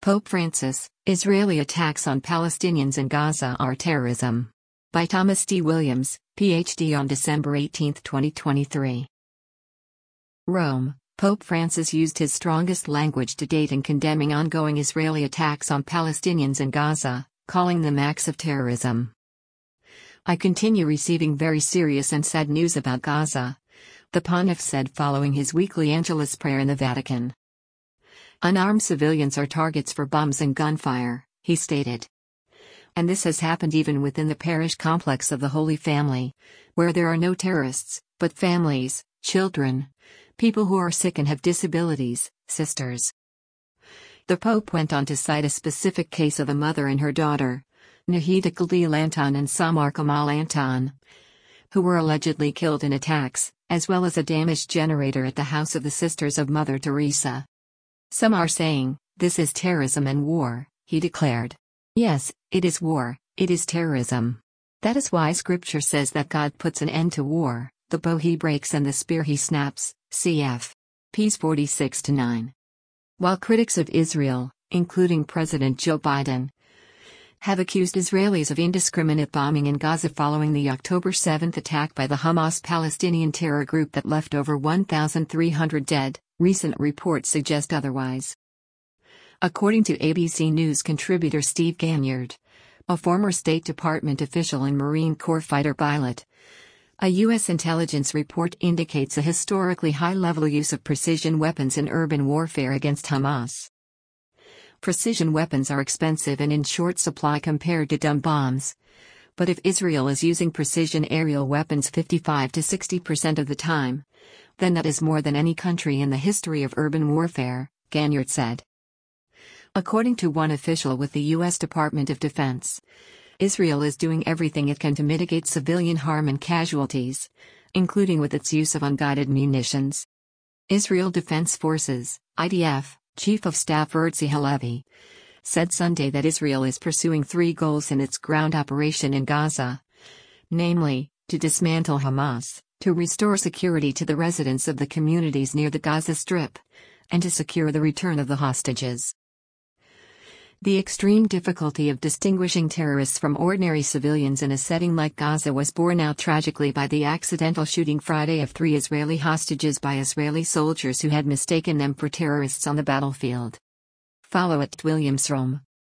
Pope Francis, Israeli attacks on Palestinians in Gaza are terrorism. By Thomas D. Williams, Ph.D. on December 18, 2023. Rome, Pope Francis used his strongest language to date in condemning ongoing Israeli attacks on Palestinians in Gaza, calling them acts of terrorism. I continue receiving very serious and sad news about Gaza, the Pontiff said following his weekly Angelus prayer in the Vatican. Unarmed civilians are targets for bombs and gunfire, he stated. And this has happened even within the parish complex of the Holy Family, where there are no terrorists, but families, children, people who are sick and have disabilities, sisters. The Pope went on to cite a specific case of a mother and her daughter, Nahida Khalil Anton and Samar Kamal Anton, who were allegedly killed in attacks, as well as a damaged generator at the house of the Sisters of Mother Teresa. Some are saying, this is terrorism and war, he declared. Yes, it is war, it is terrorism. That is why Scripture says that God puts an end to war, the bow he breaks and the spear he snaps, cf. Ps 46-9. While critics of Israel, including President Joe Biden, have accused Israelis of indiscriminate bombing in Gaza following the October 7 attack by the Hamas Palestinian terror group that left over 1,300 dead, recent reports suggest otherwise. According to ABC News contributor Steve Ganyard, a former State Department official and Marine Corps fighter pilot, a U.S. intelligence report indicates a historically high-level use of precision weapons in urban warfare against Hamas. Precision weapons are expensive and in short supply compared to dumb bombs. But if Israel is using precision aerial weapons 55 to 60% of the time, then that is more than any country in the history of urban warfare, Ganyard said. According to one official with the U.S. Department of Defense, Israel is doing everything it can to mitigate civilian harm and casualties, including with its use of unguided munitions. Israel Defense Forces, IDF, Chief of Staff Herzi Halevi, said Sunday that Israel is pursuing three goals in its ground operation in Gaza, namely, to dismantle Hamas, to restore security to the residents of the communities near the Gaza Strip, and to secure the return of the hostages. The extreme difficulty of distinguishing terrorists from ordinary civilians in a setting like Gaza was borne out tragically by the accidental shooting Friday of 3 Israeli hostages by Israeli soldiers who had mistaken them for terrorists on the battlefield. Follow at Williams Rome.